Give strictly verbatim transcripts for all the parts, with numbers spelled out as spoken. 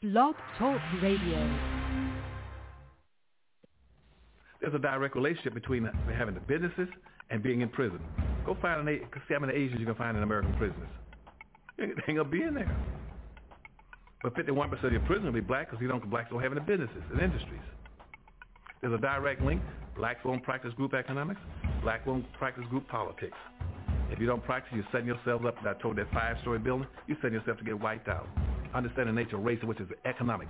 Blog Talk Radio. There's a direct relationship between having the businesses and being in prison. Go find an, see how many Asians you can find in American prisons. They ain't gonna be in there. But fifty-one percent of your prison will be black because you don't blacks don't have any businesses and industries. There's a direct link. Blacks won't practice group economics. Black won't practice group politics. If you don't practice, you're setting yourself up. I told that five-story building, you're setting yourself to get wiped out. Understand the nature of race, which is economics.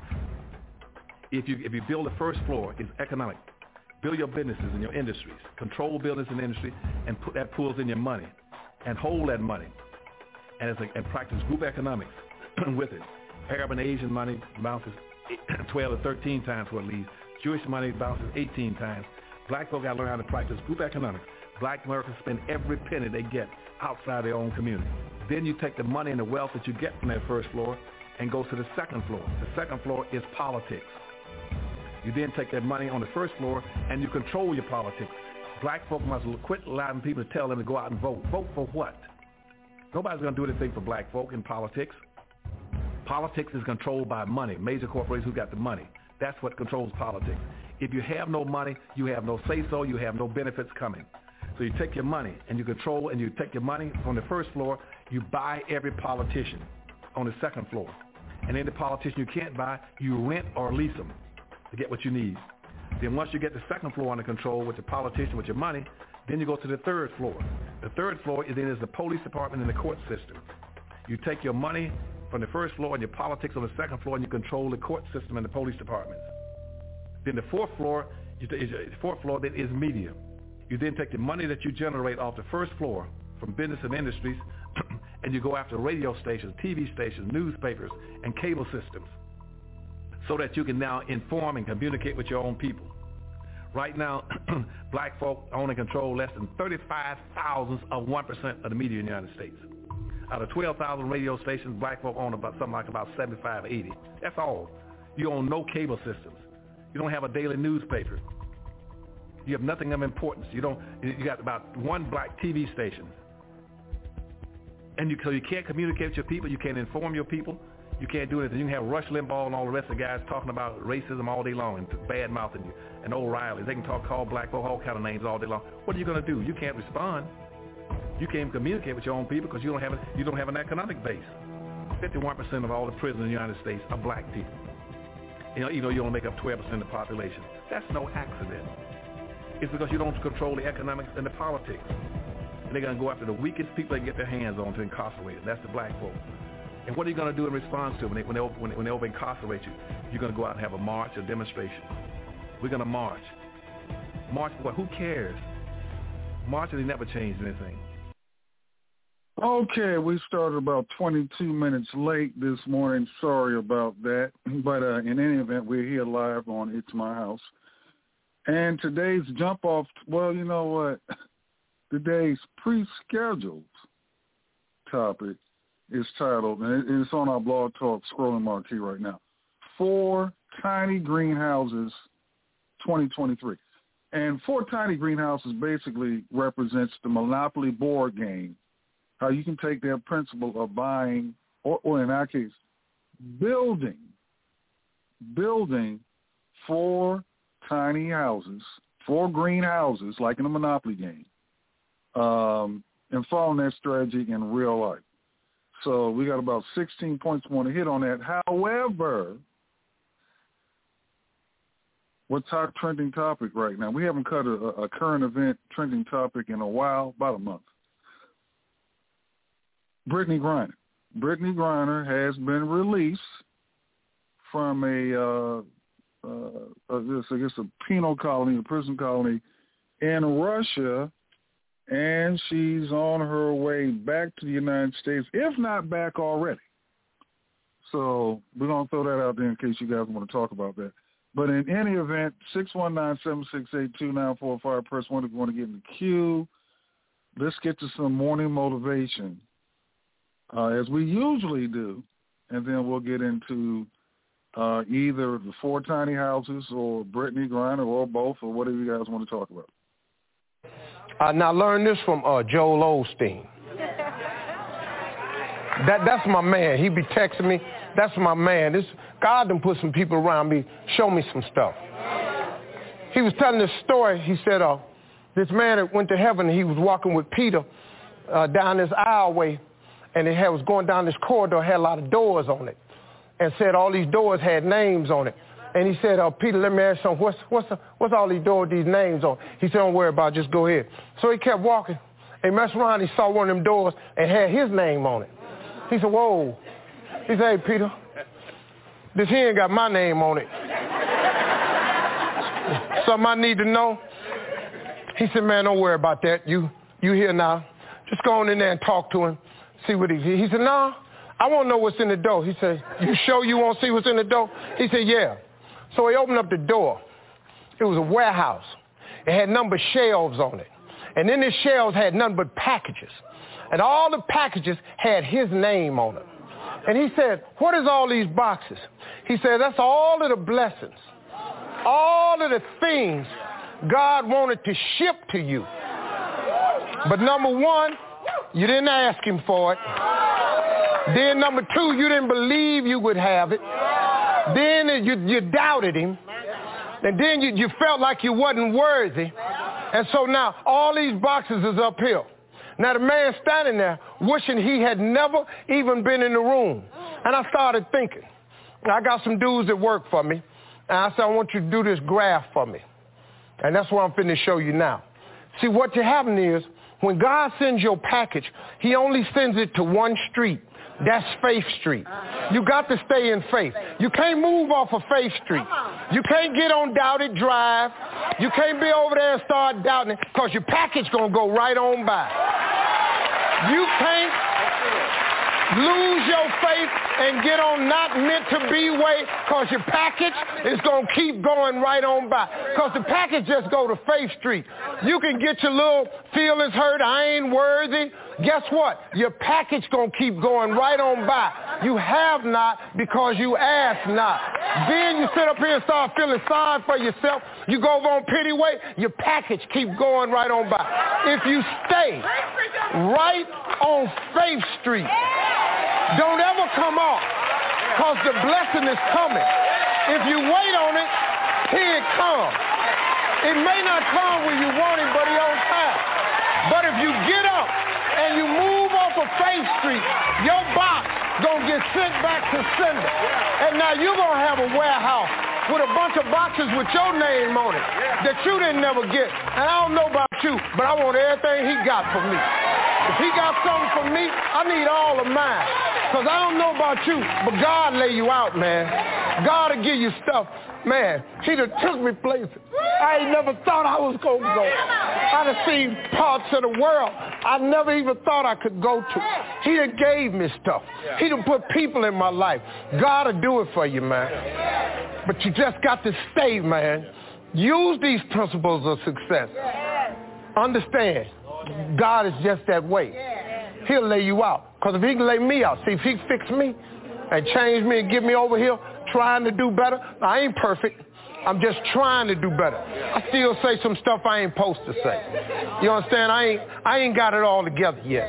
If you if you build the first floor, it's economic. Build your businesses and your industries. Control business and industry, and put that pulls in your money, and hold that money, and it's a, and practice group economics with it. Arab and Asian money bounces twelve to thirteen times what it leaves. Jewish money bounces eighteen times. Black folk got to learn how to practice group economics. Black Americans spend every penny they get outside their own community. Then you take the money and the wealth that you get from that first floor and go to the second floor. The second floor is politics. You then take that money on the first floor and you control your politics. Black folk must quit allowing people to tell them to go out and vote. Vote for what? Nobody's going to do anything for black folk in politics. Politics is controlled by money, major corporations who got the money. That's what controls politics. If you have no money, you have no say-so, you have no benefits coming. So you take your money and you control, and you take your money from the first floor, you buy every politician on the second floor. And any politician you can't buy, you rent or lease them to get what you need. Then once you get the second floor under control with the politician, with your money, then you go to the third floor. The third floor is then is the police department and the court system. You take your money from the first floor and your politics on the second floor, and you control the court system and the police departments. Then the fourth floor, is the fourth floor then is media. You then take the money that you generate off the first floor from business and industries, and you go after radio stations, T V stations, newspapers, and cable systems, so that you can now inform and communicate with your own people. Right now, black folk own and control less than thirty-five thousandths of one percent of the media in the United States. Out of twelve thousand radio stations, black folk own about something like about seventy-five, eighty. That's all. You own no cable systems. You don't have a daily newspaper. You have nothing of importance. You don't. You got about one black T V station, and you so you can't communicate with your people. You can't inform your people. You can't do anything. You can have Rush Limbaugh and all the rest of the guys talking about racism all day long and bad mouthing you, and O'Reilly. They can talk, call black folk all kind of names all day long. What are you going to do? You can't respond. You can't communicate with your own people because you don't have a, you don't have an economic base. fifty-one percent of all the prisoners in the United States are black people. You know, you know, you only make up twelve percent of the population. That's no accident. It's because you don't control the economics and the politics. And they're going to go after the weakest people they can get their hands on to incarcerate them. That's the black folk. And what are you going to do in response to it when they, when they, when they, when they over-incarcerate you? You're going to go out and have a march, a demonstration. We're going to march. March for what? Who cares? Marching, they never changed anything. Okay, we started about twenty-two minutes late this morning. Sorry about that. But uh, in any event, we're here live on It's My House. And today's jump off, well, you know what? Today's pre-scheduled topic is titled, and it's on our Blog Talk scrolling marquee right now, Four Tiny Greenhouses twenty twenty-three. And Four Tiny Greenhouses basically represents the Monopoly board game, how you can take that principle of buying, or, or in our case, building, building four tiny houses, four greenhouses, like in a Monopoly game, um, and following that strategy in real life. So we got about sixteen points we want to hit on that. However, what's our trending topic right now? We haven't cut a, a current event trending topic in a while, about a month. Brittney Griner. Brittney Griner has been released from a, uh, uh, this, I guess, a penal colony, a prison colony in Russia, and she's on her way back to the United States, if not back already. So we're going to throw that out there in case you guys want to talk about that. But in any event, six one nine, seven six eight, two nine four five, press one if you want to get in the queue. Let's get to some morning motivation, uh, as we usually do, and then we'll get into uh, either the Four Tiny Houses or Brittney Griner or both, or whatever you guys want to talk about. Uh, now learn this from uh, Joel Osteen. that That's my man. He be texting me. That's my man. This God done put some people around me, show me some stuff. He was telling this story. He said, uh, this man that went to heaven, he was walking with Peter uh, down this aisleway, and it had, was going down this corridor, had a lot of doors on it, and said all these doors had names on it. And he said, uh, Peter, let me ask you something. What's, what's, the, what's all these doors with these names on? He said, don't worry about it. Just go ahead. So he kept walking. He messed around. He saw one of them doors and had his name on it. He said, whoa. He said, hey, Peter, this here ain't got my name on it. Something I need to know? He said, man, don't worry about that. You you here now. Just go on in there and talk to him. See what he He said, no, I want to know what's in the door. He said, you sure you want to see what's in the door? He said, yeah. So he opened up the door. It was a warehouse. It had number shelves on it. And in the shelves had nothing but packages. And all the packages had his name on them. And he said, what is all these boxes? He said, that's all of the blessings, all of the things God wanted to ship to you. But number one, you didn't ask him for it. Then number two, you didn't believe you would have it. Then you, you doubted him. And then you, you felt like you wasn't worthy. And so now all these boxes is up here. Now the man standing there wishing he had never even been in the room. And I started thinking, I got some dudes that work for me. And I said, I want you to do this graph for me. And that's what I'm finna show you now. See, what happened is, when God sends your package, he only sends it to one street. That's Faith Street. You got to stay in faith. You can't move off of Faith Street. You can't get on Doubted Drive. You can't be over there and start doubting it, because your package going to go right on by. You can't lose your faith and get on not meant to be way, because your package is going to keep going right on by. Because the package just go to Faith Street. You can get your little feelings hurt, I ain't worthy. Guess what? Your package going to keep going right on by. You have not because you ask not. Then you sit up here and start feeling sorry for yourself. You go over on pity way, your package keep going right on by. If you stay right on Faith Street, don't ever come off, because the blessing is coming. If you wait on it, here it comes. It may not come when you want it, but it's on time. But if you get up and you move off of Faith Street, your box gonna get sent back to sender. And now you're gonna have a warehouse with a bunch of boxes with your name on it that you didn't never get. And I don't know about you, but I want everything he got for me. If he got something for me, I need all of mine. Because I don't know about you, but God lay you out, man. God will give you stuff. Man, he done took me places I ain't never thought I was going to go. I done seen parts of the world I never even thought I could go to. He done gave me stuff. He done put people in my life. God will do it for you, man. But you just got to stay, man. Use these principles of success. Understand, God is just that way. He'll lay you out. Because if he can lay me out, see, if he fix me and change me and get me over here trying to do better, I ain't perfect. I'm just trying to do better. I still say some stuff I ain't supposed to say. You understand? I ain't, I ain't got it all together yet.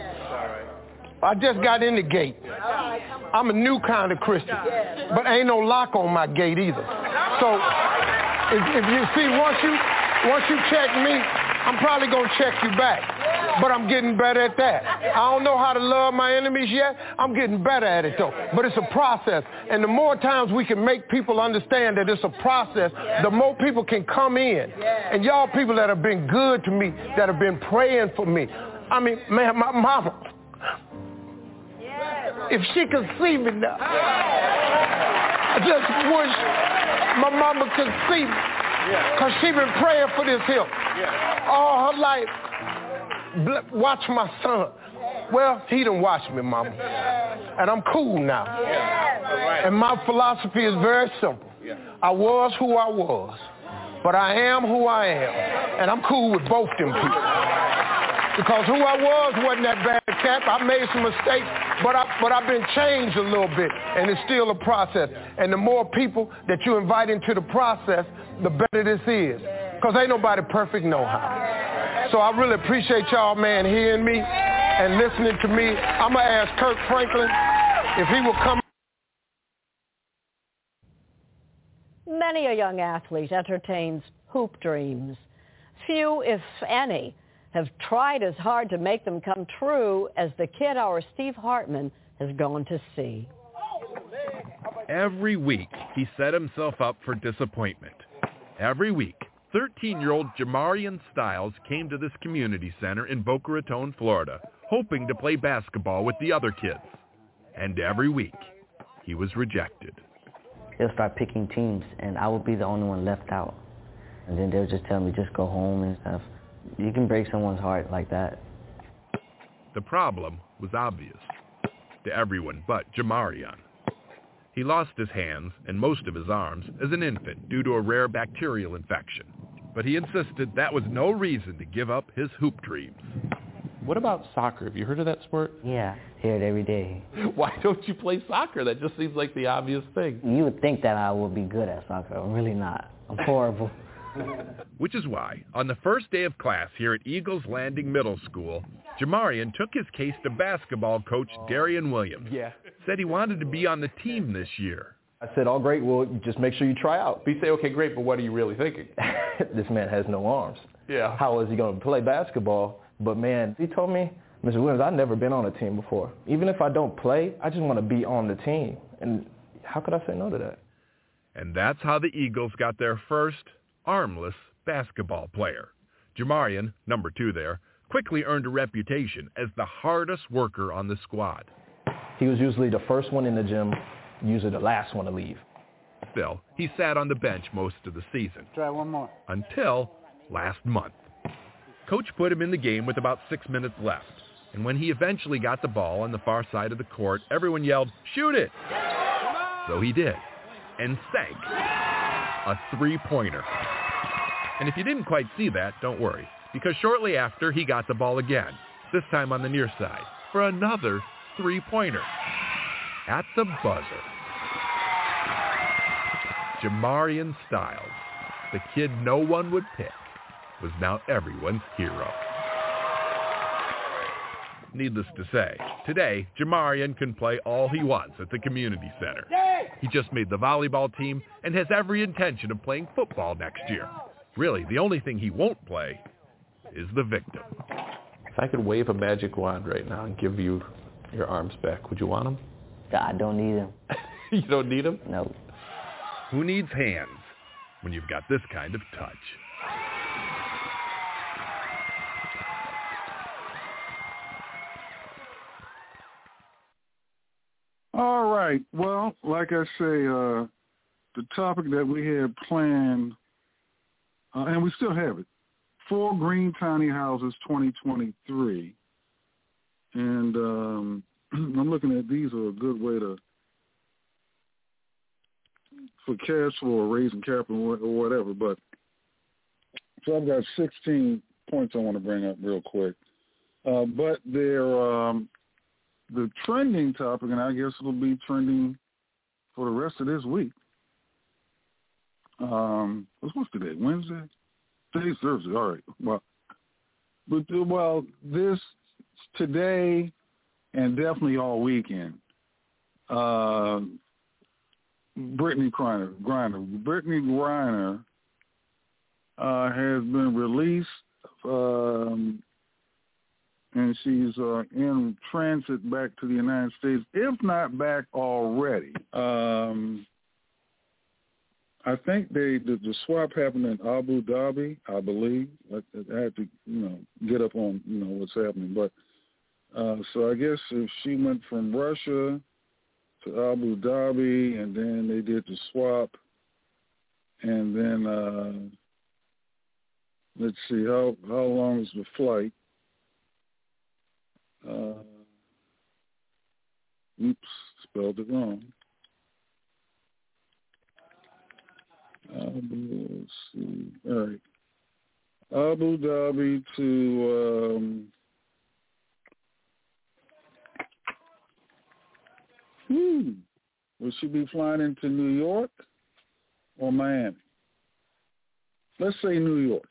I just got in the gate. I'm a new kind of Christian. But ain't no lock on my gate either. So if, if you see, once you, once you check me, I'm probably going to check you back. But I'm getting better at that. I don't know how to love my enemies yet. I'm getting better at it, though. But it's a process. And the more times we can make people understand that it's a process, the more people can come in. And y'all people that have been good to me, that have been praying for me. I mean, man, my mama, if she could see me now, I just wish my mama could see me. Because she been praying for this here all her life. Watch my son. Well, he done watched me, mama. And I'm cool now. And my philosophy is very simple. I was who I was, but I am who I am. And I'm cool with both them people. Because who I was wasn't that bad, Cap. I made some mistakes, but, I, but I've been changed a little bit, and it's still a process. And the more people that you invite into the process, the better this is. Because ain't nobody perfect no how. So I really appreciate y'all, man, hearing me and listening to me. I'm going to ask Kirk Franklin if he will come Many a young athlete entertains hoop dreams. Few, if any, have tried as hard to make them come true as the kid our Steve Hartman has gone to see. Every week, he set himself up for disappointment. Every week, thirteen-year-old Jamarian Styles came to this community center in Boca Raton, Florida, hoping to play basketball with the other kids. And every week, he was rejected. They'll start picking teams, and I would be the only one left out. And then they'll just tell me, just go home and stuff. You can break someone's heart like that. The problem was obvious to everyone but Jamarian. He lost his hands and most of his arms as an infant due to a rare bacterial infection. But he insisted that was no reason to give up his hoop dreams. What about soccer? Have you heard of that sport? Yeah, hear it every day. Why don't you play soccer? That just seems like the obvious thing. You would think that I would be good at soccer. I'm really not. I'm horrible. Which is why, on the first day of class here at Eagles Landing Middle School, Jamarian took his case to basketball coach Darian Williams. Yeah. Said he wanted to be on the team this year. I said, all great, well, just make sure you try out. But you say, okay, great, but what are you really thinking? This man has no arms. Yeah. How is he going to play basketball? But, man, he told me, Mister Williams, I've never been on a team before. Even if I don't play, I just want to be on the team. And how could I say no to that? And that's how the Eagles got their first armless basketball player. Jamarian, number two there, quickly earned a reputation as the hardest worker on the squad. He was usually the first one in the gym, usually the last one to leave. Still, he sat on the bench most of the season. Try one more. Until last month. Coach put him in the game with about six minutes left. And when he eventually got the ball on the far side of the court, everyone yelled, "Shoot it!" So he did. And sank a three-pointer. And if you didn't quite see that, don't worry, because shortly after, he got the ball again, this time on the near side, for another three-pointer. At the buzzer. Jamarian Styles, the kid no one would pick, was now everyone's hero. Needless to say, today, Jamarian can play all he wants at the community center. He just made the volleyball team and has every intention of playing football next year. Really, the only thing he won't play is the victim. If I could wave a magic wand right now and give you your arms back, would you want them? I don't need them. You don't need them? No. Who needs hands when you've got this kind of touch? All right. Well, like I say, uh, the topic that we had planned, uh, and we still have it, Four Green Tiny Houses twenty twenty-three. And um, I'm looking at these are a good way to, for cash flow or raising capital or whatever. But so I've got sixteen points I want to bring up real quick. Uh, but they're, um, the trending topic, and I guess it'll be trending for the rest of this week. Um, what's today? Wednesday? Today's Thursday. All right. Well, but well, this today and definitely all weekend. Uh, Brittany Griner, Griner, Brittany Griner uh, has been released. Um, And she's uh, in transit back to the United States, if not back already. Um, I think they the, the swap happened in Abu Dhabi, I believe. I, I had to, you know, get up on, you know, what's happening. But uh, so I guess if she went from Russia to Abu Dhabi, and then they did the swap, and then uh, let's see, how how long is the flight? Uh, oops, spelled it wrong. Abu, let's see. All right. Abu Dhabi to um, hmm, will she be flying into New York or Miami? Let's say New York.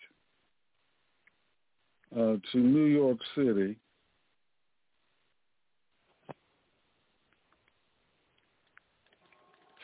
Uh, to New York City.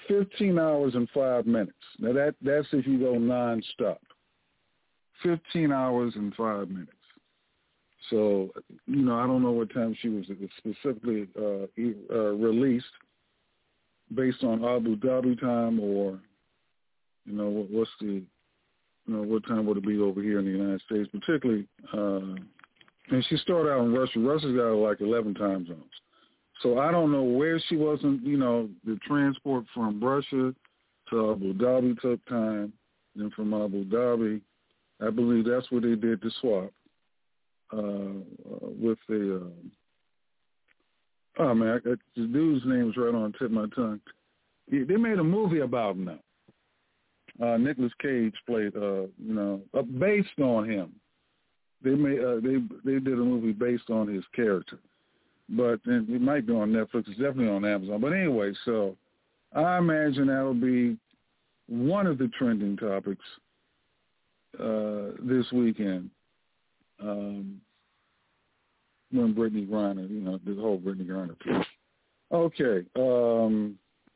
fifteen hours and five minutes. Now, that that's if you go nonstop. fifteen hours and five minutes. So, you know, I don't know what time she was specifically uh, uh, released based on Abu Dhabi time, or, you know, what, what's the, you know, what time would it be over here in the United States, particularly, uh, and she started out in Russia. Russia's got like eleven time zones. So I don't know where she was in, you know, the transport from Russia to Abu Dhabi took time, then from Abu Dhabi, I believe that's where they did the swap. Uh, uh, with the, uh, oh man, I, I, the dude's name is right on the tip of my tongue. He, they made a movie about him now. Uh, Nicolas Cage played, uh, you know, uh, based on him. They made, uh, they they did a movie based on his character, but it might be on Netflix. It's definitely on Amazon. But anyway, so I imagine that'll be one of the trending topics uh, this weekend. Um, when Brittany Griner, you know, the whole Brittany Griner piece. Okay. Um,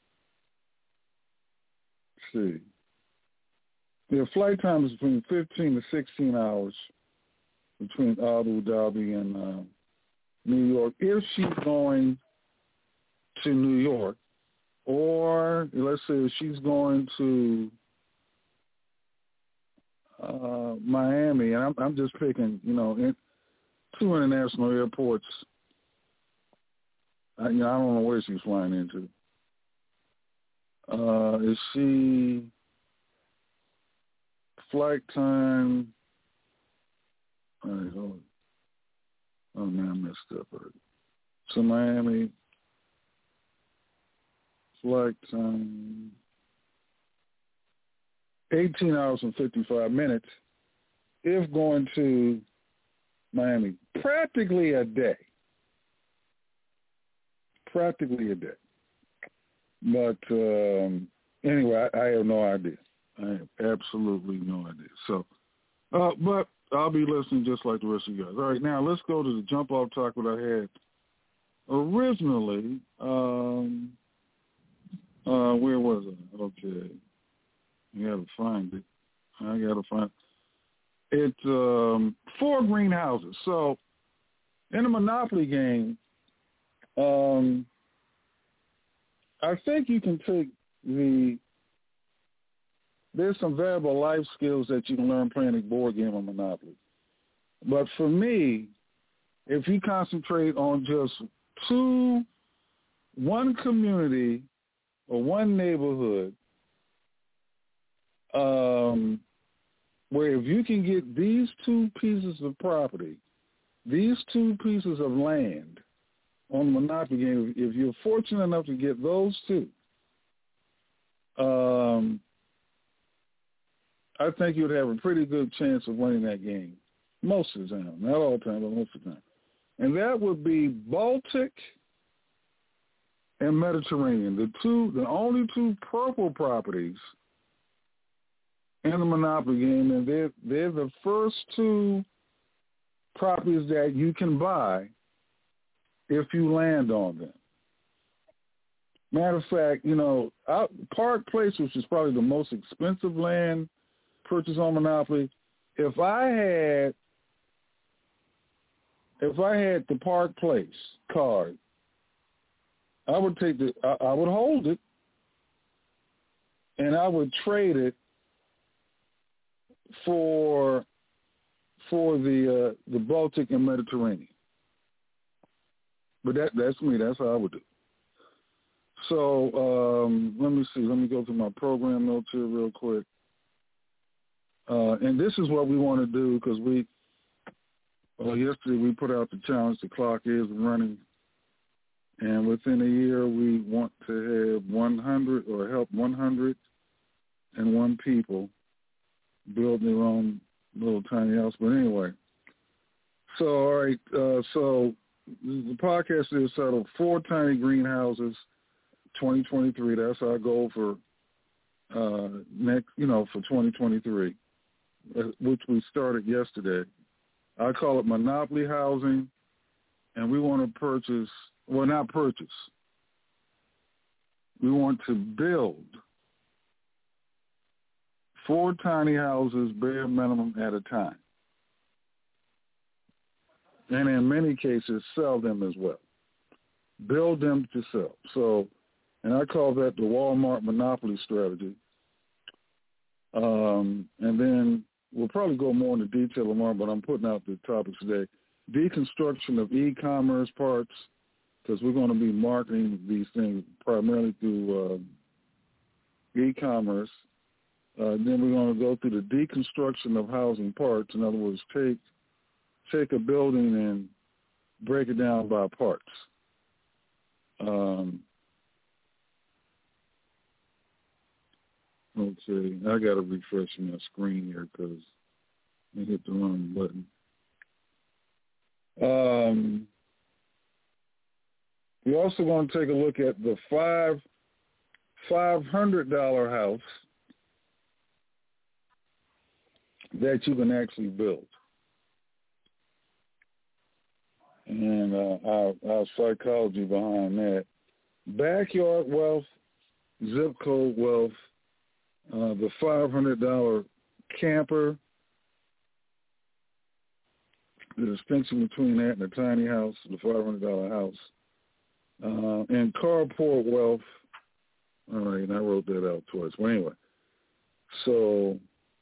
let's see. The flight time is between fifteen to sixteen hours between Abu Dhabi and uh, New York. If she's going to New York, or let's say if she's going to Uh, Miami, and I'm, I'm just picking, you know, in, two international airports. I, you know, I don't know where she's flying into. Uh, is she flight time? All right, hold on. Oh man, I messed up already. So Miami flight time. eighteen hours and fifty-five minutes if going to Miami. Practically a day. Practically a day. But um, anyway, I, I have no idea. I have absolutely no idea. So, uh, but I'll be listening just like the rest of you guys. All right, now let's go to the jump-off talk that I had originally. Um, uh, where was I? Okay. You got to find it. I got to find it. It's um, four greenhouses. So in a Monopoly game, um, I think you can take the, there's some valuable life skills that you can learn playing a board game of Monopoly. But for me, if you concentrate on just two, one community or one neighborhood, Um, where if you can get these two pieces of property, these two pieces of land on the Monopoly game, if you're fortunate enough to get those two, um, I think you'd have a pretty good chance of winning that game most of the time. Not all the time, but most of the time. And that would be Baltic and Mediterranean, the two, the only two purple properties in the Monopoly game, and they're, they're the first two properties that you can buy if you land on them. Matter of fact, you know, out, Park Place, which is probably the most expensive land purchase on Monopoly, if I had if I had the Park Place card, I would take the I, I would hold it and I would trade it for for the uh, the Baltic and Mediterranean. But that that's me. That's how I would do. So um, let me see. Let me go through my program notes here real quick. Uh, and this is what we want to do because we, well, yesterday we put out the challenge. The clock is running. And within a year, we want to have one hundred or help one hundred one people build their own little tiny house. But anyway, so, all right, uh, so the podcast is titled Four Tiny Greenhouses twenty twenty-three. That's our goal for uh, next, you know, for twenty twenty-three, which we started yesterday. I call it Monopoly Housing, and we want to purchase, well, not purchase. we want to build four tiny houses, bare minimum, at a time. And in many cases, sell them as well. Build them to sell. So, and I call that the Walmart monopoly strategy. Um, and then we'll probably go more into detail tomorrow, but I'm putting out the topics today. Deconstruction of e-commerce parts, because we're going to be marketing these things primarily through uh, e-commerce. Uh, then we're going to go through the deconstruction of housing parts. In other words, take take a building and break it down by parts. Um, let's see. I got to refresh my screen here because I hit the wrong button. Um, we're also going to take a look at the five five hundred dollar house that you can actually build, and uh, our, our psychology behind that. Backyard wealth, zip code wealth, uh, the five hundred dollar camper, the distinction between that and a tiny house, the five hundred dollar house, uh, and carport wealth. All right, and I wrote that out twice. Well, anyway, so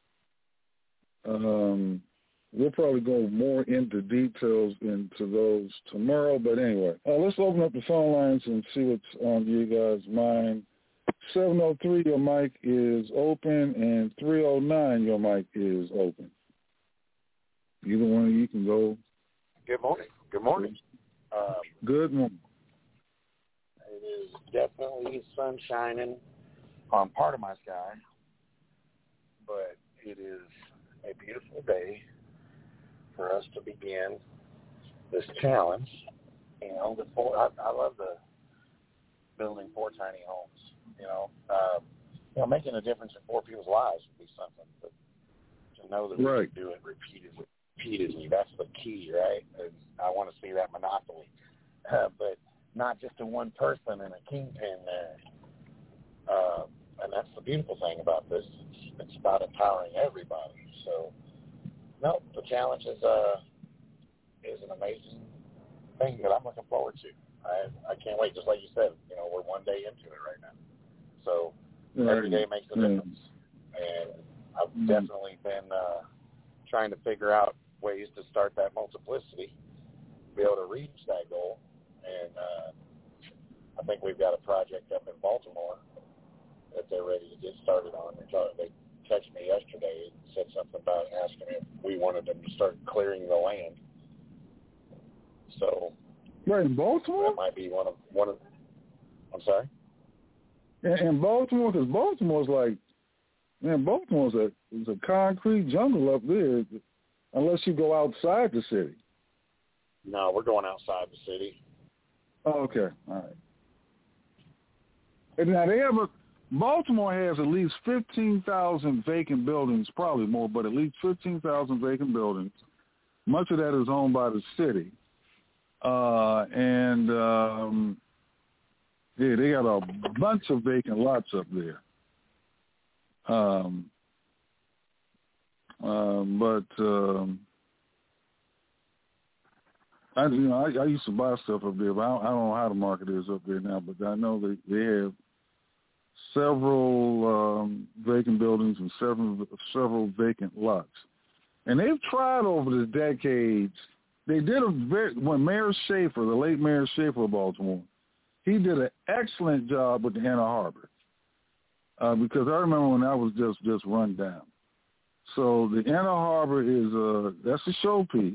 um, we'll probably go more into details into those tomorrow. But anyway, uh, let's open up the phone lines and see what's on you guys' mind. seven oh three, your mic is open, and three oh nine, your mic is open. Either one of you can go. Good morning. Good morning. Um, Good morning. It is definitely sun shining on part of my sky, but it is a beautiful day for us to begin this challenge. You know, the four, I, I love the building four tiny homes. You know, uh, you know, making a difference in four people's lives would be something, but to know that we right. can do it repeatedly. Repeatedly, that's the key, right? And I want to see that monopoly, uh, but not just to one person and a kingpin there. Uh, and that's the beautiful thing about this. It's, it's about empowering everybody. So, no, the challenge is uh, is an amazing thing that I'm looking forward to. I I can't wait. Just like you said, you know, we're one day into it right now. So right. every day makes a difference. And I've mm-hmm. definitely been uh, trying to figure out ways to start that multiplicity, be able to reach that goal. And uh, I think we've got a project up in Baltimore that they're ready to get started on. They, talk, they texted me yesterday and said something about asking if we wanted them to start clearing the land. So right in Baltimore? That might be one of one of. I'm sorry. In, in Baltimore, because Baltimore's like, man, Baltimore's a is a concrete jungle up there. Unless you go outside the city. No, we're going outside the city. Oh, okay, all right. And now they have a Baltimore has at least fifteen thousand vacant buildings, probably more, but at least fifteen thousand vacant buildings. Much of that is owned by the city, uh, and um, yeah, they got a bunch of vacant lots up there. Um. Um, but um, I, you know, I, I used to buy stuff up there, but I don't, I don't know how the market is up there now. But I know they they have several um, vacant buildings and several several vacant lots, and they've tried over the decades. They did a very when Mayor Schaefer, the late Mayor Schaefer of Baltimore, he did an excellent job with the Inner Harbor uh, because I remember when that was just just run down. So the Inner Harbor is a that's a showpiece,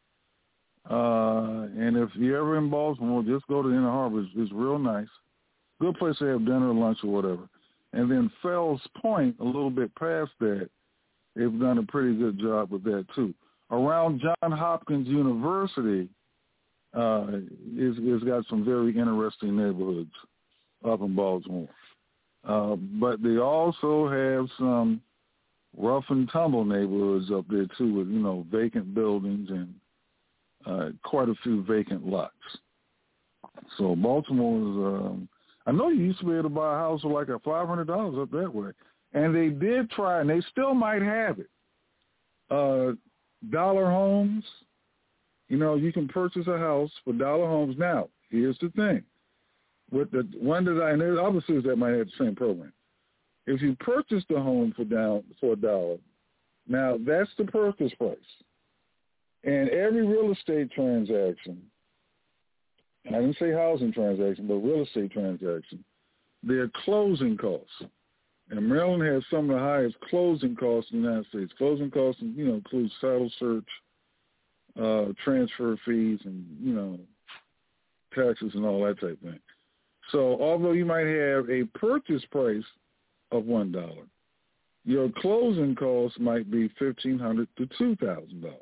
uh, and if you're ever in Baltimore, just go to the Inner Harbor. It's, it's real nice, good place to have dinner or lunch or whatever. And then Fells Point, a little bit past that, they've done a pretty good job with that too. Around John Hopkins University, uh, is is got some very interesting neighborhoods up in Baltimore, uh, but they also have some rough and tumble neighborhoods up there too, with you know vacant buildings and uh, quite a few vacant lots. So Baltimore is. Um, I know you used to be able to buy a house for like a five hundred dollars up that way. And they did try, and they still might have it. Uh, dollar homes, you know, you can purchase a house for dollar homes. Now, here's the thing. With the one design, there's other cities that might have the same program. If you purchase the home for down for a dollar, now that's the purchase price. And every real estate transaction, and I didn't say housing transaction, but real estate transaction, their closing costs. And Maryland has some of the highest closing costs in the United States. Closing costs, you know, includes title search, uh, transfer fees, and, you know, taxes and all that type of thing. So although you might have a purchase price of one dollar, your closing costs might be fifteen hundred dollars to two thousand dollars.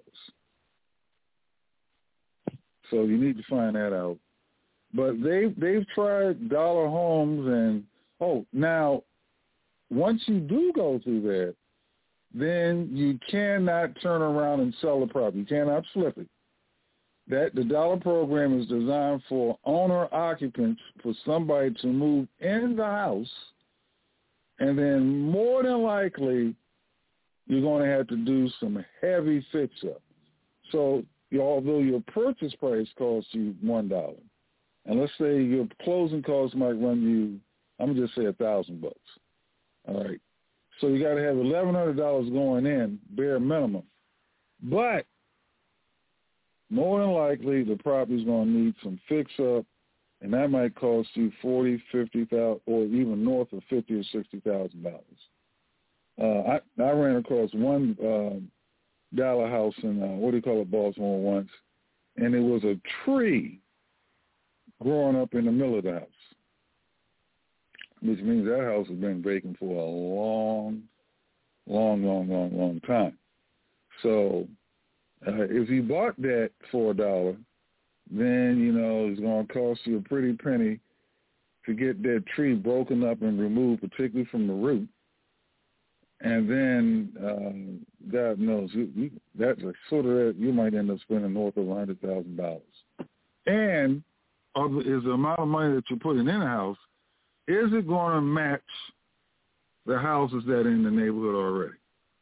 So you need to find that out. But they they've tried dollar homes, and oh, now once you do go through that, then you cannot turn around and sell the property. You cannot flip it. That the dollar program is designed for owner occupants, for somebody to move in the house, and then more than likely you're going to have to do some heavy fix-up. So although your purchase price costs you one dollar, and let's say your closing costs might run you, I'm gonna just say a thousand bucks. All right, so you got to have eleven hundred dollars going in, bare minimum. But more than likely, the property's going to need some fix-up, and that might cost you forty, fifty thousand, or even north of fifty or sixty thousand dollars. Uh, I I ran across one uh, dollar house in uh, what do you call it, Baltimore once, and it was a tree growing up in the middle of the house, which means that house has been vacant for a long, long, long, long, long time. So uh, if you bought that for a dollar, then, you know, it's going to cost you a pretty penny to get that tree broken up and removed, particularly from the root. And then, um, God knows, you, you, that's a sort of that you might end up spending north of one hundred thousand dollars. And of, is the amount of money that you're putting in a house, is it going to match the houses that are in the neighborhood already?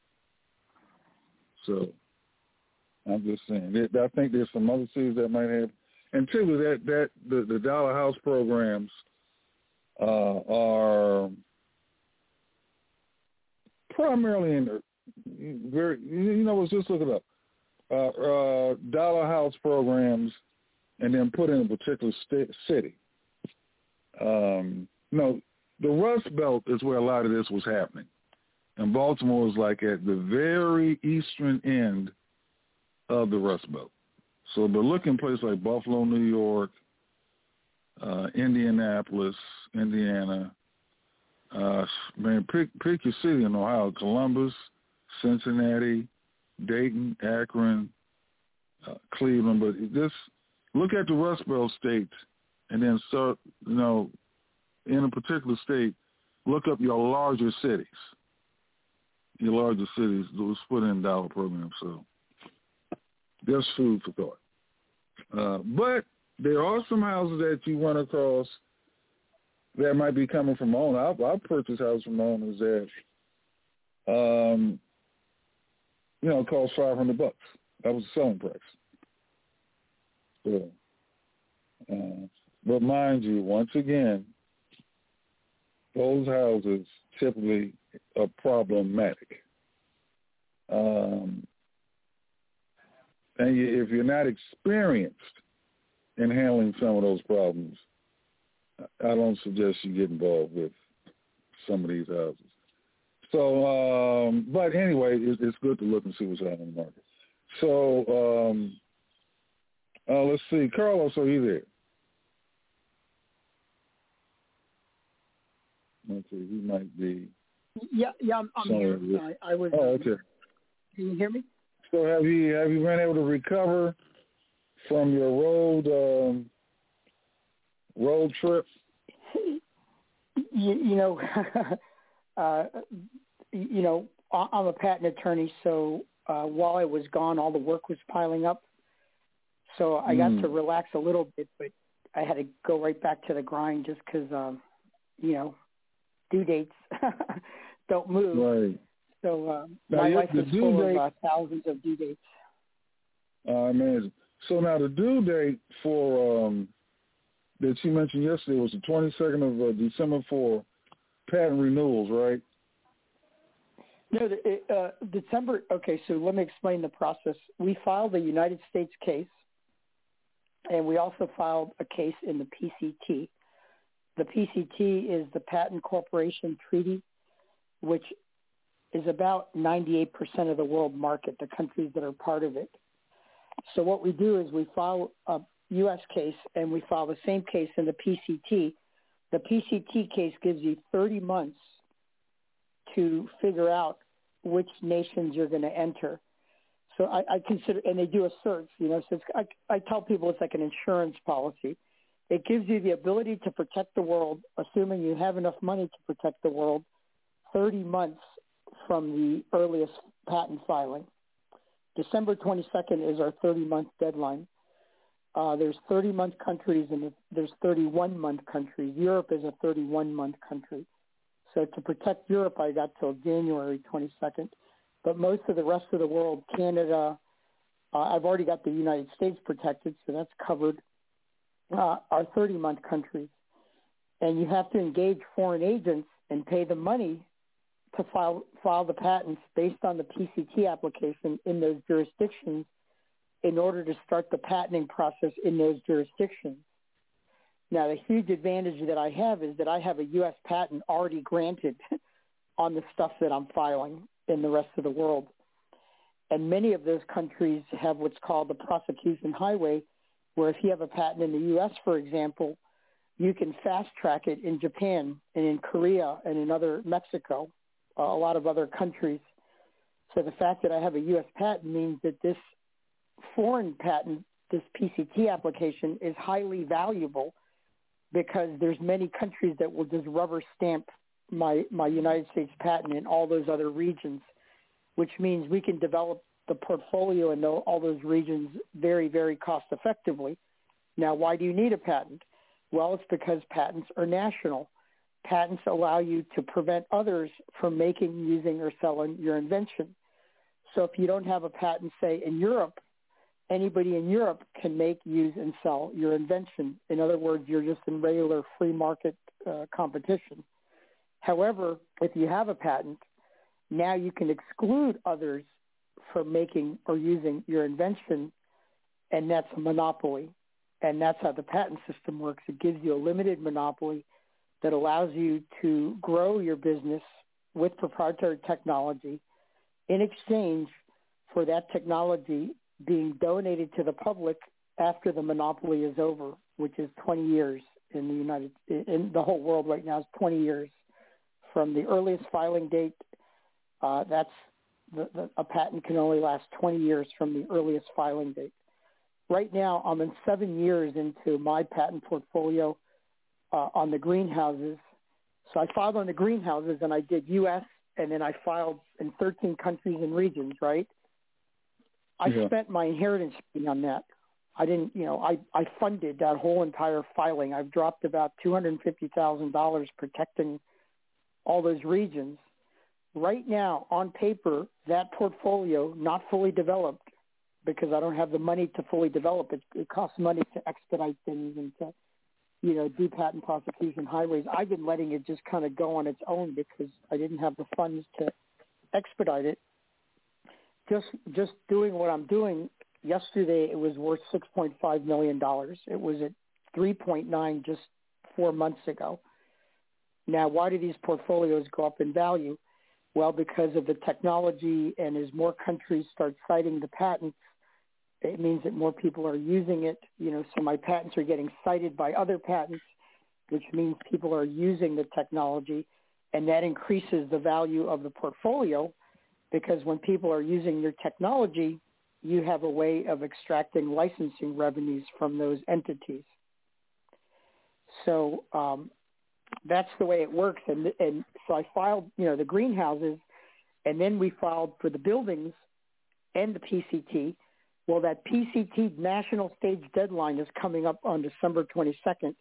So I'm just saying. I think there's some other cities that might have, and two, that that the, the dollar house programs uh, are primarily in the very, you know, let's just look it up. Uh, uh, dollar house programs, and then put in a particular st- city. Um, no, the Rust Belt is where a lot of this was happening, and Baltimore is like at the very eastern end of the Rust Belt. So, but look in places like Buffalo, New York, uh, Indianapolis, Indiana, uh, man, pick, pick your city in Ohio: Columbus, Cincinnati, Dayton, Akron, uh, Cleveland. But this, look at the Rust Belt states, and then start, you know, in a particular state, look up your larger cities. Your larger cities, those put in dollar programs. So there's food for thought. Uh, but there are some houses that you run across that might be coming from owner. I've, I've purchased houses from owners that, um, you know, cost five hundred bucks. That was the selling price. So, uh, but mind you, once again, those houses typically are problematic. Um, and you, if you're not experienced in handling some of those problems, I don't suggest you get involved with some of these houses. So, um, but anyway, it, it's good to look and see what's happening in the market. So, um, uh, let's see. Carlos, are you there? Let's see. He might be. Yeah, yeah, I'm, I'm here. I, I was. Oh, okay. Can you hear me? So, have you have you been able to recover from your road um, road trip? You, you know, uh, you know, I'm a patent attorney, so uh, while I was gone, all the work was piling up. So I got mm. to relax a little bit, but I had to go right back to the grind just because um, you know, due dates don't move. Right. So uh, now, my yeah, life is due full date, of uh, thousands of due dates. Uh, amazing. So now the due date for um, that you mentioned yesterday was the twenty-second of uh, December for patent renewals, right? No, the, uh, December. Okay, so let me explain the process. We filed a United States case, and we also filed a case in the P C T. The P C T is the Patent Corporation Treaty, which is about ninety-eight percent of the world market, the countries that are part of it. So what we do is we file a U S case, and we file the same case in the P C T. The P C T case gives you thirty months to figure out which nations you're going to enter. So I, I consider, and they do a search, you know, so it's, I, I tell people it's like an insurance policy. It gives you the ability to protect the world, assuming you have enough money to protect the world, thirty months from the earliest patent filing. December twenty-second is our thirty-month deadline. Uh, there's thirty-month countries and there's thirty-one-month countries. Europe is a thirty-one-month country. So to protect Europe, I got till January twenty-second. But most of the rest of the world, Canada, uh, I've already got the United States protected, so that's covered, uh, are thirty-month countries. And you have to engage foreign agents and pay the money to file file the patents based on the P C T application in those jurisdictions in order to start the patenting process in those jurisdictions. Now, the huge advantage that I have is that I have a U S patent already granted on the stuff that I'm filing in the rest of the world. And many of those countries have what's called the prosecution highway, where if you have a patent in the U S, for example, you can fast track it in Japan and in Korea and in other Mexico, uh, a lot of other countries. So the fact that I have a U S patent means that this foreign patent, this P C T application, is highly valuable because there's many countries that will just rubber stamp my, my United States patent in all those other regions, which means we can develop the portfolio in all those regions very, very cost effectively. Now, why do you need a patent? Well, it's because patents are national. Patents allow you to prevent others from making, using, or selling your invention. So if you don't have a patent, say, in Europe, anybody in Europe can make, use, and sell your invention. In other words, you're just in regular free market uh, competition. However, if you have a patent, now you can exclude others from making or using your invention, and that's a monopoly. And that's how the patent system works. It gives you a limited monopoly that allows you to grow your business with proprietary technology in exchange for that technology being donated to the public after the monopoly is over, which is twenty years in the United, in the whole world right now is twenty years from the earliest filing date. Uh, that's the, the, a patent can only last twenty years from the earliest filing date. Right now, I'm in seven years into my patent portfolio uh, on the greenhouses. So I filed on the greenhouses, and I did U S, and then I filed in thirteen countries and regions, right? I yeah. spent my inheritance fee on that. I didn't, you know, I, I funded that whole entire filing. I've dropped about two hundred fifty thousand dollars protecting all those regions. Right now, on paper, that portfolio, not fully developed, because I don't have the money to fully develop it. It costs money to expedite things and to, you know, do patent prosecution highways. I've been letting it just kind of go on its own because I didn't have the funds to expedite it. Just just doing what I'm doing, yesterday it was worth six point five million dollars. It was at three point nine just four months ago. Now, why do these portfolios go up in value? Well, because of the technology, and as more countries start citing the patents, it means that more people are using it. You know, so my patents are getting cited by other patents, which means people are using the technology, and that increases the value of the portfolio. Because when people are using your technology, you have a way of extracting licensing revenues from those entities. So um, that's the way it works. And, and so I filed, you know, the greenhouses, and then we filed for the buildings and the P C T. Well, that P C T national stage deadline is coming up on December twenty-second.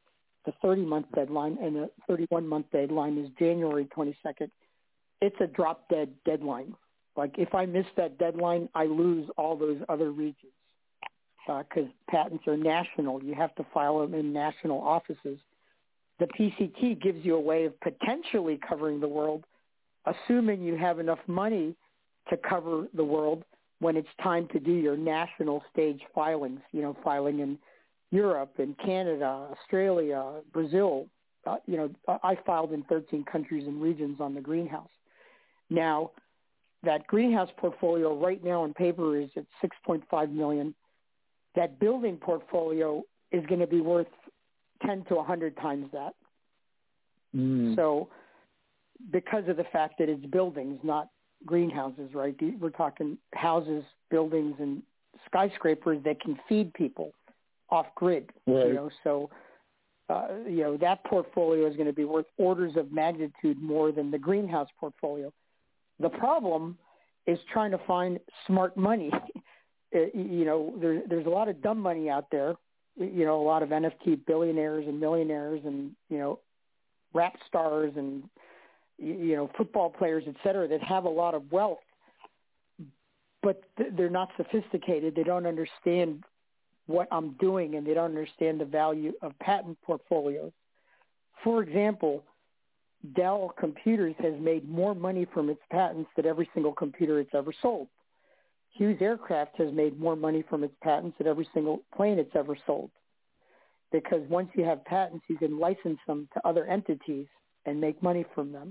the thirty-month deadline, and the thirty-one-month deadline is January twenty-second. It's a drop-dead deadline. Like, if I miss that deadline, I lose all those other regions because uh, patents are national. You have to file them in national offices. The P C T gives you a way of potentially covering the world, assuming you have enough money to cover the world when it's time to do your national stage filings, you know, filing in Europe and Canada, Australia, Brazil. Uh, you know, I filed in thirteen countries and regions on the greenhouse. Now, that greenhouse portfolio right now on paper is at six point five million dollars. That building portfolio is going to be worth ten to one hundred times that. Mm. So because of the fact that it's buildings, not greenhouses, right? We're talking houses, buildings, and skyscrapers that can feed people off grid. Right. You know, so uh, you know that portfolio is going to be worth orders of magnitude more than the greenhouse portfolio. The problem is trying to find smart money. You know, there, there's a lot of dumb money out there. You know, a lot of N F T billionaires and millionaires, and you know, rap stars and you know, football players, et cetera, that have a lot of wealth, but th- they're not sophisticated. They don't understand what I'm doing, and they don't understand the value of patent portfolios. For example, Dell Computers has made more money from its patents than every single computer it's ever sold. Hughes Aircraft has made more money from its patents than every single plane it's ever sold. Because once you have patents, you can license them to other entities and make money from them.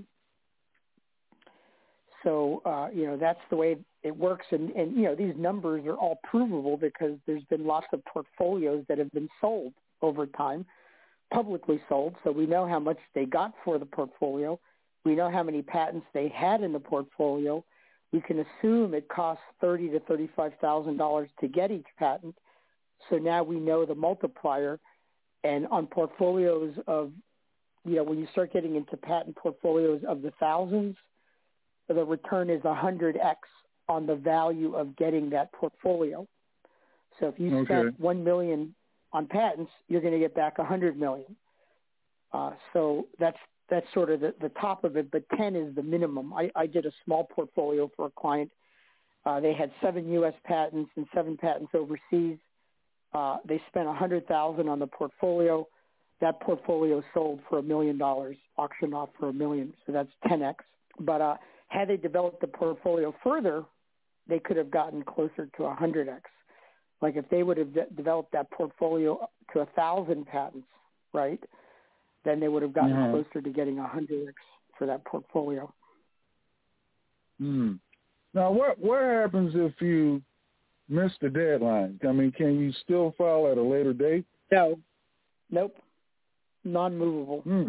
So, uh, you know, that's the way it works. And, and, you know, these numbers are all provable because there's been lots of portfolios that have been sold over time, publicly sold. So we know how much they got for the portfolio. We know how many patents they had in the portfolio. We can assume it costs thirty thousand to thirty-five thousand dollars to get each patent. So now we know the multiplier. And on portfolios of, you know, when you start getting into patent portfolios of the thousands, the return is one hundred x on the value of getting that portfolio. So if you okay. spent one million dollars on patents, you're going to get back one hundred million dollars. Uh, so that's that's sort of the, the top of it, but ten is the minimum. I, I did a small portfolio for a client. Uh, they had seven U S patents and seven patents overseas. Uh, they spent one hundred thousand dollars on the portfolio. That portfolio sold for a million dollars, auctioned off for a million. So that's ten x. But uh, had they developed the portfolio further, they could have gotten closer to one hundred x. Like if they would have de- developed that portfolio to one thousand patents, right, then they would have gotten yeah. closer to getting one hundred x for that portfolio. Hmm. Now, what what happens if you miss the deadline? I mean, can you still file at a later date? No. Nope. Non-movable. Hmm.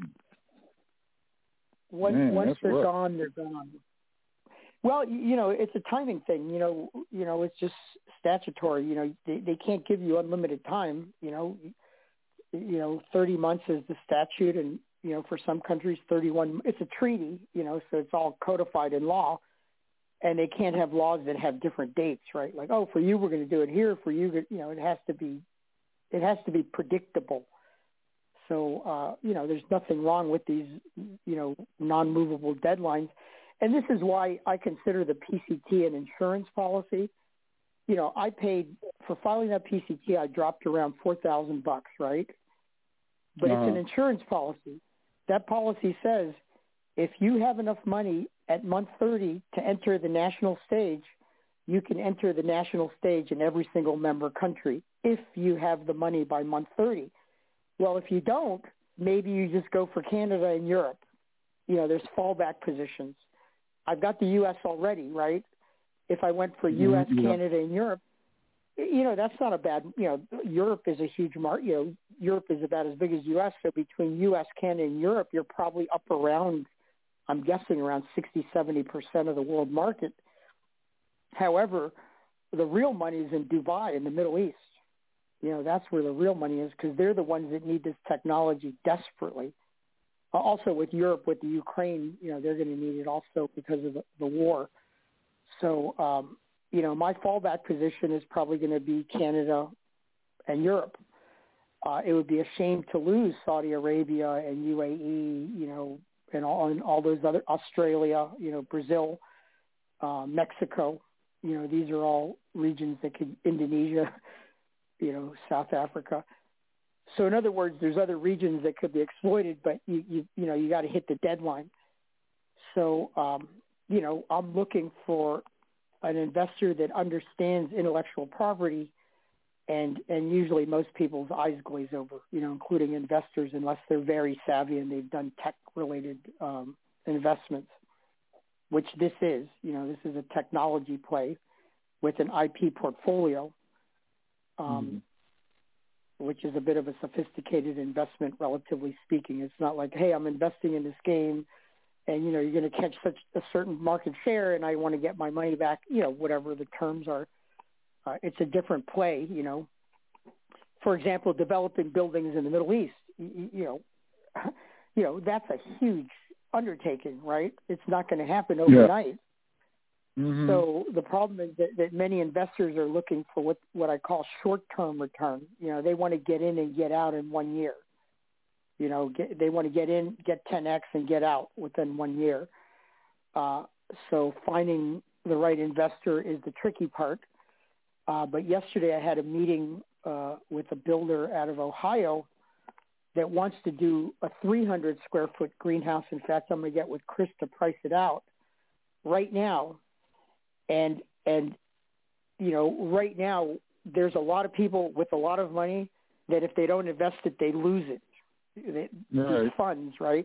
Once, Man, once they're rough. gone, they're gone. Well, you know, it's a timing thing. You know, you know, it's just statutory. You know, they, they can't give you unlimited time. You know, you know, thirty months is the statute, and you know, for some countries, thirty-one. It's a treaty. You know, so it's all codified in law, and they can't have laws that have different dates, right? Like, oh, for you, we're going to do it here. For you, you know, it has to be, it has to be predictable. So, uh, you know, there's nothing wrong with these, you know, non-movable deadlines. And this is why I consider the P C T an insurance policy. You know, I paid for filing that P C T. I dropped around four thousand bucks, right? But uh-huh. it's an insurance policy. That policy says if you have enough money at month thirty to enter the national stage, you can enter the national stage in every single member country if you have the money by month thirty. Well, if you don't, maybe you just go for Canada and Europe. You know, there's fallback positions. I've got the U S already, right? If I went for U S, mm-hmm. Canada, and Europe, you know, that's not a bad, you know, Europe is a huge market. You know, Europe is about as big as U S. So between U S, Canada, and Europe, you're probably up around, I'm guessing, around sixty, seventy percent of the world market. However, the real money is in Dubai in the Middle East. You know, that's where the real money is because they're the ones that need this technology desperately. Also with Europe, with the Ukraine, you know, they're going to need it also because of the, the war. So, um, you know, my fallback position is probably going to be Canada and Europe. Uh, it would be a shame to lose Saudi Arabia and U A E, you know, and all, and all those other, Australia, you know, Brazil, uh, Mexico. You know, these are all regions that could, Indonesia, you know, South Africa. So in other words, there's other regions that could be exploited, but you, you, you know, you got to hit the deadline. So, um, you know, I'm looking for an investor that understands intellectual property, and and usually most people's eyes glaze over, you know, including investors, unless they're very savvy and they've done tech-related um, investments, which this is. You know, this is a technology play with an I P portfolio, um, mm-hmm. which is a bit of a sophisticated investment, relatively speaking. It's not like, hey, I'm investing in this game, and, you know, you're going to catch such a certain market share, and I want to get my money back, you know, whatever the terms are. Uh, it's a different play, you know. For example, developing buildings in the Middle East, you, you know, you know, that's a huge undertaking, right? It's not going to happen overnight. Yeah. Mm-hmm. So the problem is that, that many investors are looking for what, what I call short-term return. You know, they want to get in and get out in one year. You know, get, they want to get in, get ten X, and get out within one year. Uh, so finding the right investor is the tricky part. Uh, but yesterday I had a meeting uh, with a builder out of Ohio that wants to do a three hundred square foot greenhouse. In fact, I'm going to get with Chris to price it out right now. And, and you know, right now there's a lot of people with a lot of money that if they don't invest it, they lose it. They, right. These funds, right?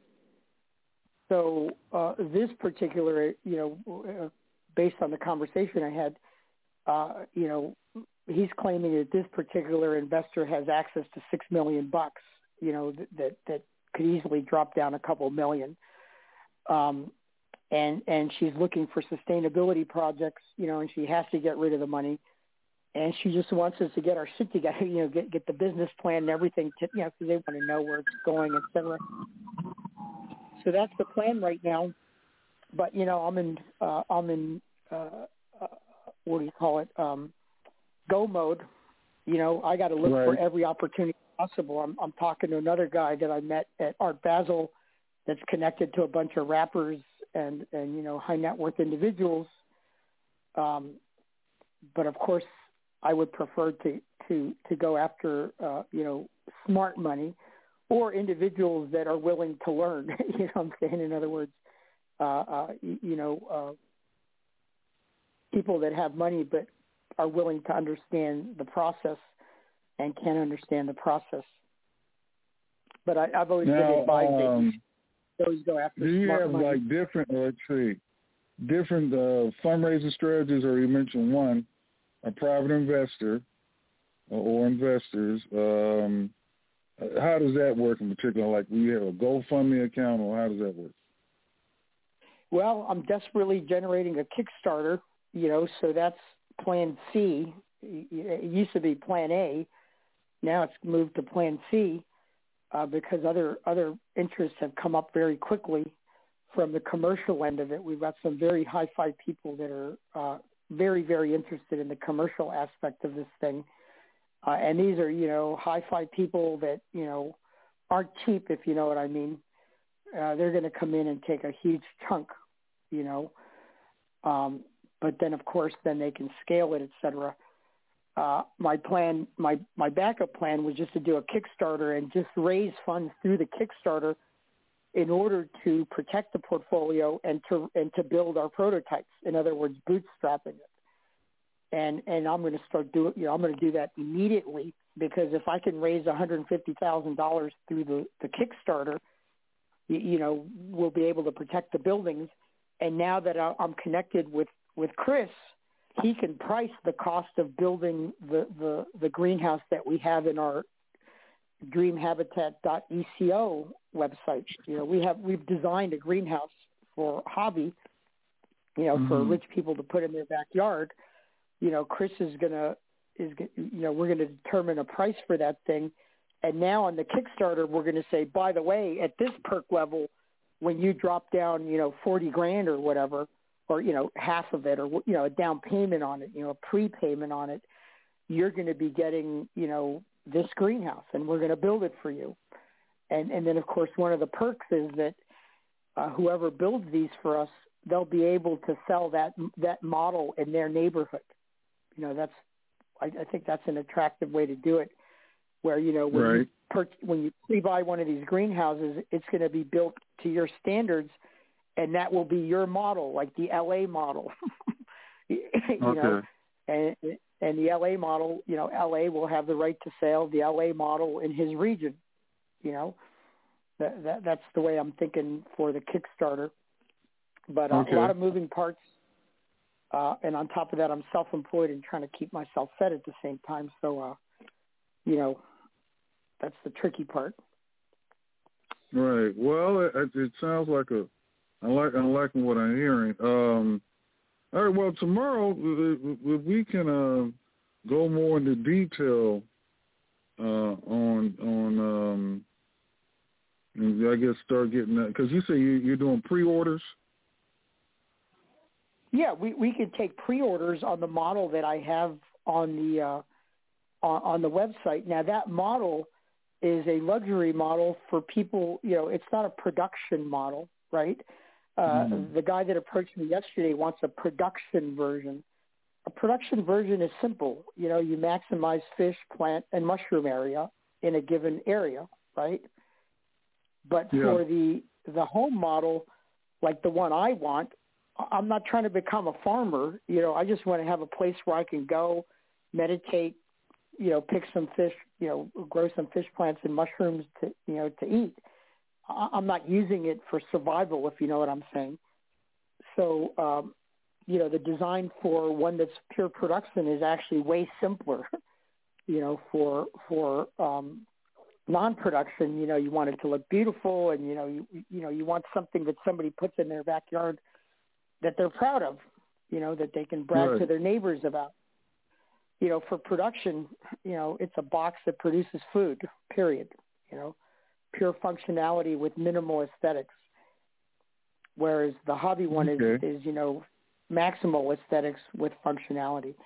So uh, this particular, you know, uh, based on the conversation I had, Uh, you know, he's claiming that this particular investor has access to six million bucks, you know, that, that, that could easily drop down a couple million. Um, and, and she's looking for sustainability projects, you know, and she has to get rid of the money. And she just wants us to get our shit together, you know, get, get the business plan and everything, to, you know, because they want to know where it's going, et cetera. So that's the plan right now. But, you know, I'm in, uh, I'm in, uh, uh, what do you call it, um, go mode. You know, I got to look right. for every opportunity possible. I'm, I'm talking to another guy that I met at Art Basel that's connected to a bunch of rappers and, and you know, high net worth individuals. Um, but, of course, I would prefer to, to, to go after, uh, you know, smart money or individuals that are willing to learn, you know what I'm saying? In other words, uh, uh, you, you know, uh, people that have money but are willing to understand the process and can understand the process. But I, I've always now, been advised um, that you should always go after do you smart have money. like different, let's see, different uh, fundraising strategies, or you mentioned one, a private investor or, or investors. Um, how does that work in particular? Like, do you have a GoFundMe account, or how does that work? Well, I'm desperately generating a Kickstarter, you know, so that's Plan C. It used to be Plan A. Now it's moved to Plan C uh, because other other interests have come up very quickly from the commercial end of it. We've got some very high-fi people that are uh, very, very interested in the commercial aspect of this thing. Uh, and these are, you know, high-fi people that, you know, aren't cheap, if you know what I mean. Uh, they're going to come in and take a huge chunk, you know. Um, but then, of course, then they can scale it, et cetera. Uh, my plan, my, my backup plan was just to do a Kickstarter and just raise funds through the Kickstarter in order to protect the portfolio and to and to build our prototypes. In other words, bootstrapping it. And and I'm going to start doing, you know, I'm going to do that immediately, because if I can raise one hundred fifty thousand dollars through the, the Kickstarter, you, you know, we'll be able to protect the buildings. And now that I'm connected with, with Chris, he can price the cost of building the, the, the greenhouse that we have in our dream habitat dot E C O website. You know, we have, we've designed a greenhouse for hobby, you know, mm-hmm. for rich people to put in their backyard. You know, Chris is going to, is you know, we're going to determine a price for that thing. And now on the Kickstarter, we're going to say, by the way, at this perk level, when you drop down, you know, forty grand or whatever, or, you know, half of it, or, you know, a down payment on it, you know, a prepayment on it, you're going to be getting, you know, this greenhouse, and we're going to build it for you. And and then, of course, one of the perks is that uh, whoever builds these for us, they'll be able to sell that that model in their neighborhood. You know, that's I, I think that's an attractive way to do it, where, you know, when, right. you, per, when you pre-buy one of these greenhouses, it's going to be built to your standards, and that will be your model, like the L A model. you okay. know, and and the L A model, you know, L A will have the right to sell the L A model in his region. You know, that, that that's the way I'm thinking for the Kickstarter. But uh, okay. a lot of moving parts, uh, and on top of that, I'm self-employed and trying to keep myself fed at the same time. So, uh, you know, that's the tricky part. Right. Well, it, it sounds like a. I like. I'm liking what I'm hearing. Um, all right. Well, tomorrow we can uh, go more into detail uh, on on. Um, I guess start getting that, because you say you, you're doing pre-orders. Yeah, we, we could take pre-orders on the model that I have on the uh, on, on the website. Now, that model is a luxury model for people. You know, it's not a production model, right? Uh, mm. The guy that approached me yesterday wants a production version. A production version is simple. You know, you maximize fish, plant, and mushroom area in a given area, right? But yeah. for the the home model, like the one I want, I'm not trying to become a farmer. You know, I just want to have a place where I can go, meditate, you know, pick some fish, you know, grow some fish plants and mushrooms to, you know, to eat. I'm not using it for survival, if you know what I'm saying. So, um, you know, the design for one that's pure production is actually way simpler. You know, for for um, non-production, you know, you want it to look beautiful, and you know, you you know, you want something that somebody puts in their backyard that they're proud of, you know, that they can brag right. to their neighbors about. You know, for production, you know, it's a box that produces food, period. You know, pure functionality with minimal aesthetics. Whereas the hobby one okay. is, is, you know, maximal aesthetics with functionality.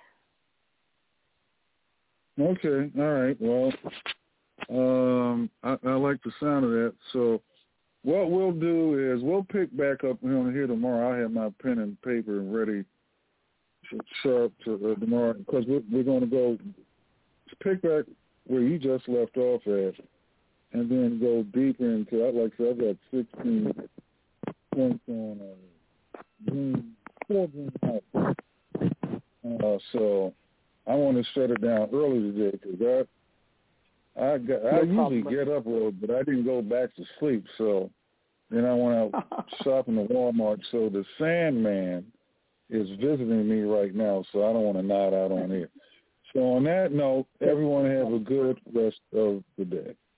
Okay, all right. Well, um, I, I like the sound of that. So what we'll do is we'll pick back up on here tomorrow. I have my pen and paper ready, sharp to uh, tomorrow, because we're, we're going to go pick back where you just left off at, and then go deeper into. I like I said, I've got sixteen points on uh, green, four green houses. Uh, so I want to shut it down early today because I I got I no usually get up early, but I didn't go back to sleep. So then I went out shopping at Walmart. So the Sandman is visiting me right now, so I don't want to nod out on here. So on that note, everyone have a good rest of the day.